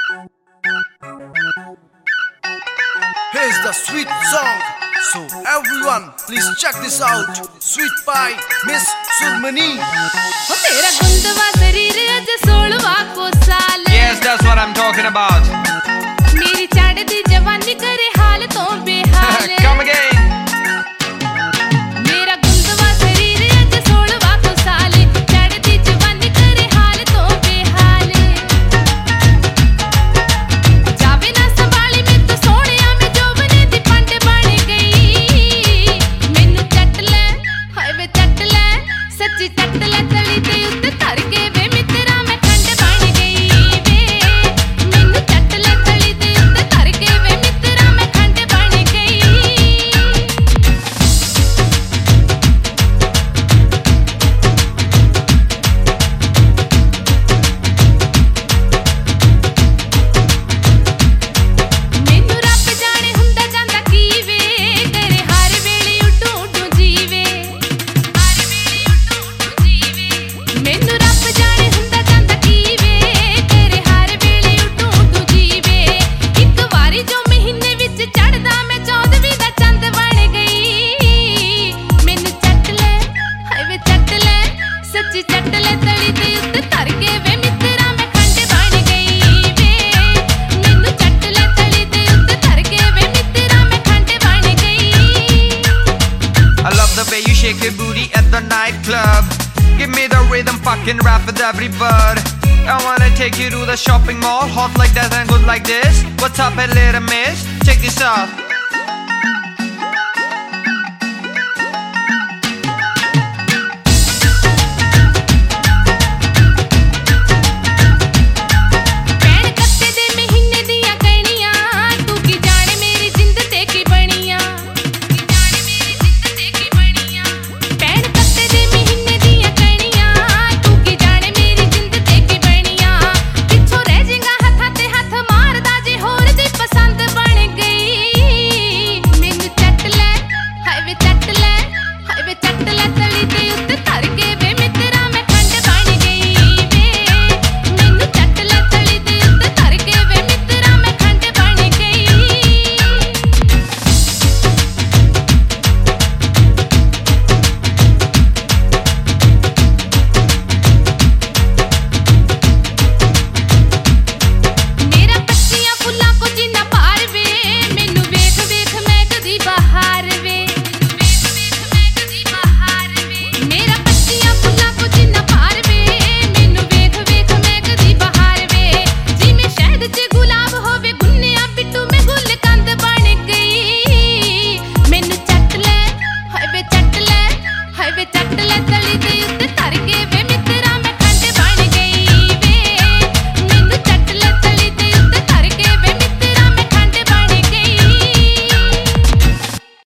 Here's the sweet song. So everyone, please check this out. Sweet by Miss Surmani. हो तेरा गुंदवा शरीर अज 16वां को साल. Yes, that's what I'm talking about. मेरी चढ़दी जवानी करे हाल तो बेहाल. Come again. मेरा गुंदवा शरीर अज 16वां को साल. चढ़दी जवानी करे हाल तो बेहाल. जावे ना संभाली मैं तो सोहणिया में जोबने दी पंड बन गई. मैनू चट ले हाय वे चट ले सच्ची चट ले तली ते उत्ते धर के वे मित्रा मैं खंड बन गई वे. मैनू चट ले तली ते उत्ते धर के वे मित्रा मैं खंड बन गई. ਮੈਨੂੰ ਰੱਬ ਜਾਣੇ ਹੁੰਦਾ ਜਾਂਦਾ ਕੀ ਵੇ ਤੇਰੇ ਹਰ ਵੇਲੇ ਉੱਡੂ ਉੱਡੂ ਜੀਵੇ. ਹਰ ਵੇਲੇ ਉੱਡੂ ਉੱਡੂ ਜੀਵੇ. ਮੈਨੂੰ ਰੱਬ ਜਾਣੇ ਹੁੰਦਾ ਜਾਂਦਾ ਕੀ ਵੇ ਤੇਰੇ ਹਰ ਵੇਲੇ ਉੱਡੂ ਉੱਡੂ ਜੀਵੇ. ਇੱਕ ਵਾਰੀ ਜੋ ਮਹੀਨੇ ਵਿੱਚ ਚੜਦਾ ਮੈਂ 14ਵੀਂ ਦਾ ਚੰਦ ਬਣ ਗਈ. ਮੈਨੂੰ ਚੱਟ ਲੈ ਹਾਏ ਵੇ ਚੱਟ ਲੈ ਸੱਚੀ ਚੱਟ ਲੈ ਤਲੀ ਤੇ ਉੱਤੇ ਧਰ ਕੇ ਵੇ ਮਿੱਤਰਾ ਮੈਂ ਖੰਡ ਬਣ ਗਈ ਵੇ. ਮੈਨੂੰ ਚੱਟ ਲੈ ਤਲੀ ਤੇ ਉੱਤੇ ਧਰ ਕੇ ਵੇ ਮਿੱਤਰਾ ਮੈਂ ਖੰਡ ਬਣ ਗਈ. I love the way you shake your booty at the nightclub. Give me the rhythm, fucking rap with every word. I wanna take you to the shopping mall, hot like that and good like this. What's up, a little miss? Check this out.